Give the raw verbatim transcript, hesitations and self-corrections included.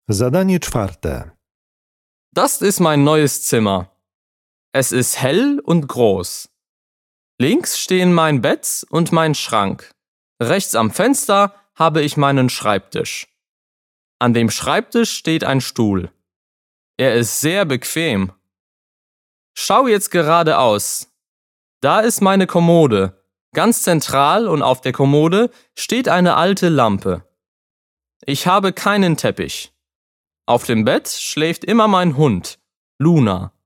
Zadanie czwarte. Das ist mein neues Zimmer. Es ist hell und groß. Links stehen mein Bett und mein Schrank. Rechts am Fenster habe ich meinen Schreibtisch. An dem Schreibtisch steht ein Stuhl. Er ist sehr bequem. Schau jetzt geradeaus. Da ist meine Kommode. Ganz zentral und auf der Kommode steht eine alte Lampe. Ich habe keinen Teppich. Auf dem Bett schläft immer mein Hund, Luna.